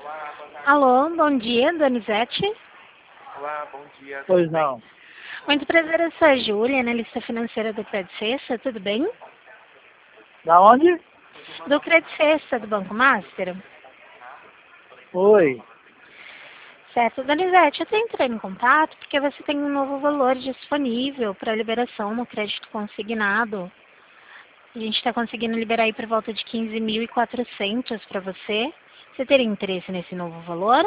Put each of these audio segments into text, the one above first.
Alô, bom dia, Donizete. Olá, bom dia. Pois não. Muito prazer, eu sou a Júlia, analista financeira do Credit Suisse, tudo bem? Da onde? Do Credit Suisse, do Banco Master. Oi. Certo, Donizete, eu estou entrando em contato porque você tem um novo valor disponível para liberação no crédito consignado. A gente está conseguindo liberar aí por volta de 15.400 para você. Você teria interesse nesse novo valor?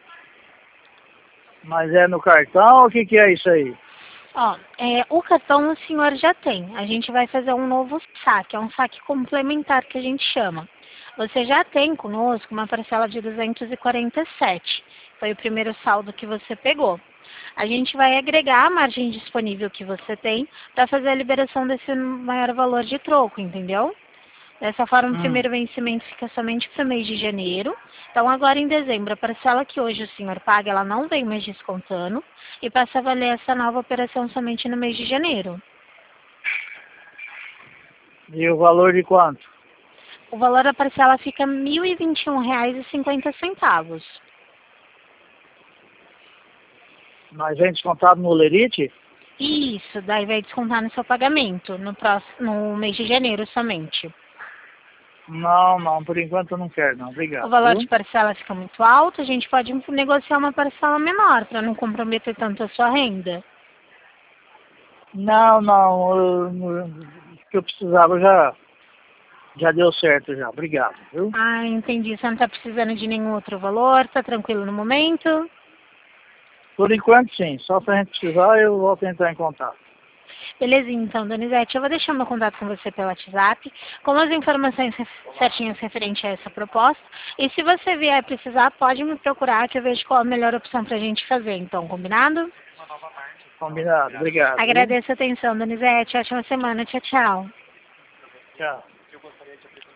Mas é no cartão ou o que é isso aí? Ó, o cartão o senhor já tem. A gente vai fazer um novo saque, é um saque complementar que a gente chama. Você já tem conosco uma parcela de 247. Foi o primeiro saldo que você pegou. A gente vai agregar a margem disponível que você tem para fazer a liberação desse maior valor de troco, entendeu? Dessa forma, o primeiro vencimento fica somente para o mês de janeiro. Então, agora em dezembro, a parcela que hoje o senhor paga, ela não vem mais descontando e passa a valer essa nova operação somente no mês de janeiro. E o valor de quanto? O valor da parcela fica R$ 1.021,50. Mas vem descontado no Lerite? Isso, daí vai descontar no seu pagamento, no mês de janeiro somente. Não, por enquanto eu não quero não, obrigado. O valor Viu? de parcela fica muito alto, a gente pode negociar uma parcela menor para não comprometer tanto a sua renda. Não, o que eu precisava já deu certo já, obrigado, viu? Ah, entendi. Você não está precisando de nenhum outro valor? Está tranquilo no momento? Por enquanto sim, só se a gente precisar eu volto a entrar em contato. Belezinha, então, Donizete, eu vou deixar meu contato com você pelo WhatsApp, com as informações certinhas referente a essa proposta. E se você vier precisar, pode me procurar que eu vejo qual a melhor opção para a gente fazer. Então, combinado? Combinado, obrigado. Viu? Agradeço a atenção, Donizete. Ótima semana. Tchau, tchau. Tchau.